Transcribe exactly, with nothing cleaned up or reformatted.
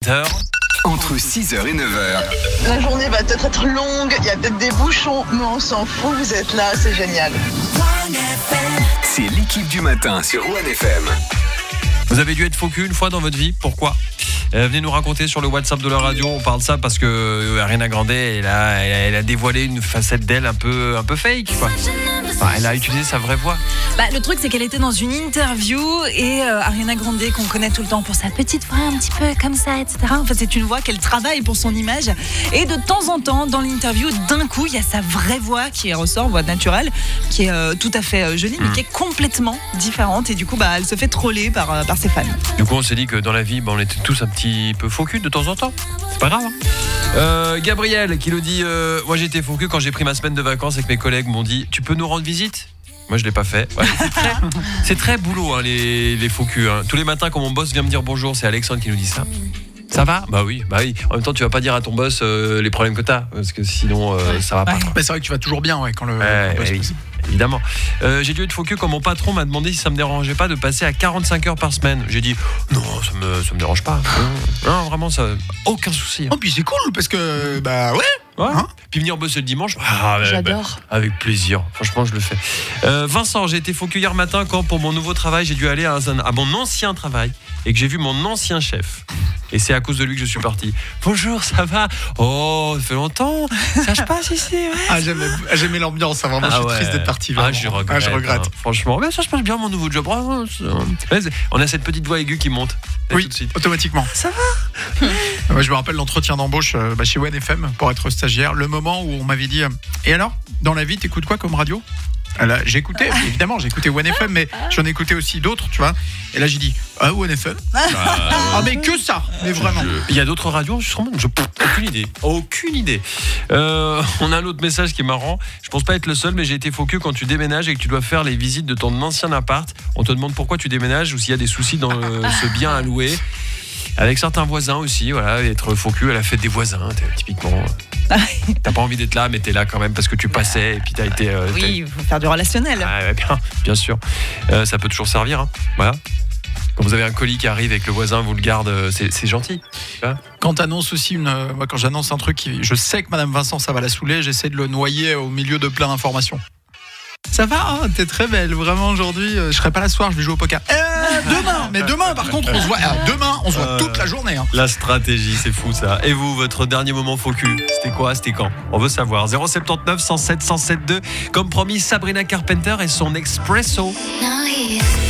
heures. Entre six heures et neuf heures. La journée va peut-être être longue, il y a peut-être des bouchons, mais on s'en fout, vous êtes là, c'est génial. C'est l'équipe du matin sur One F M. Vous avez dû être faux cul une fois dans votre vie, pourquoi ? euh, Venez nous raconter sur le WhatsApp de la radio. On parle de ça parce que euh, Ariana Grande, elle a, elle, a, elle a dévoilé une facette d'elle un peu, un peu fake, quoi. Enfin, elle a utilisé sa vraie voix. Bah, le truc, c'est qu'elle était dans une interview et euh, Ariana Grande, qu'on connaît tout le temps pour sa petite voix un petit peu comme ça, et cetera. En fait, c'est une voix qu'elle travaille pour son image. Et de temps en temps, dans l'interview, d'un coup, il y a sa vraie voix qui ressort, voix naturelle, qui est euh, tout à fait euh, jolie, mais mmh. qui est complètement différente. Et du coup, bah, elle se fait troller par, euh, par ses fans. Du coup, on s'est dit que dans la vie, bah, on était tous un petit peu faux cul de temps en temps. C'est pas grave. Hein. Euh, Gabriel qui nous dit euh, moi, j'étais faux cul quand j'ai pris ma semaine de vacances et que mes collègues m'ont dit tu peux nous rendre visite ? Moi, je l'ai pas fait. Ouais, c'est, très, c'est très boulot, hein, les, les faux culs. Hein. Tous les matins, quand mon boss vient me dire bonjour, c'est Alexandre qui nous dit ça. Ça va ? Bah oui, bah oui. En même temps, tu vas pas dire à ton boss euh, les problèmes que t'as, parce que sinon, euh, ouais. ça va pas. Ouais. Bah, c'est vrai que tu vas toujours bien, ouais, quand le. Ouais, quand ouais, oui, évidemment. Euh, j'ai dû être faux cul quand mon patron m'a demandé si ça me dérangeait pas de passer à quarante-cinq heures par semaine. J'ai dit non, ça me, ça me dérange pas. Non, non vraiment, ça, aucun souci. Hein. Oh, puis c'est cool parce que bah ouais. Ouais. Hein Puis venir bosser le dimanche, ah, j'adore. Bah, avec plaisir. Franchement, je le fais. Euh, Vincent, j'ai été faux cul hier matin quand pour mon nouveau travail, j'ai dû aller à, un, à mon ancien travail et que j'ai vu mon ancien chef. Et c'est à cause de lui que je suis parti. Bonjour, ça va ? Oh, ça fait longtemps. Ça se passe ici, ouais. Ah, j'aimais, j'aimais l'ambiance, hein, vraiment. Ah, je suis ouais. triste d'être parti. Vraiment. Ah, je regrette. Ah, je regrette. Hein, franchement, mais ça se passe bien, mon nouveau job. On a cette petite voix aiguë qui monte. Oui, tout de suite. Automatiquement. Ça va ? Ouais, je me rappelle l'entretien d'embauche euh, bah, chez One F M pour être stagiaire. Le moment où on m'avait dit euh, et alors, dans la vie, t'écoutes quoi comme radio ? Là, j'ai écouté, évidemment, j'ai écouté One F M, mais j'en ai écouté aussi d'autres, tu vois. Et là, j'ai dit, ah, One F M bah, ah, mais que ça, mais vraiment. Il y a d'autres radios, je je aucune idée, aucune idée. Euh, on a un autre message qui est marrant. Je pense pas être le seul, mais j'ai été faux cul quand tu déménages et que tu dois faire les visites de ton ancien appart. On te demande pourquoi tu déménages ou s'il y a des soucis dans le, ce bien à louer. Avec certains voisins aussi, voilà, être faux cul à la fête des voisins, typiquement. T'as pas envie d'être là, mais t'es là quand même parce que tu passais et puis t'as été. Euh, oui, il faut faire du relationnel. Ah, ouais, bien, bien sûr. Euh, ça peut toujours servir. Hein. Voilà. Quand vous avez un colis qui arrive et que le voisin vous le garde, c'est, c'est gentil. Quand t'annonces aussi une, euh, moi, quand j'annonce un truc, qui, je sais que Madame Vincent, ça va la saouler, j'essaie de le noyer au milieu de plein d'informations. Ça va, oh, t'es très belle, vraiment aujourd'hui. Euh, je serai pas là ce soir, je vais jouer au poker. Euh, demain, mais demain, par contre, on se voit. Alors, demain, on se voit euh, toute la journée. Hein. La stratégie, c'est fou ça. Et vous, votre dernier moment faux cul, c'était quoi ? C'était quand ? On veut savoir. zéro sept neuf, cent sept, cent sept deux. Comme promis, Sabrina Carpenter et son Espresso.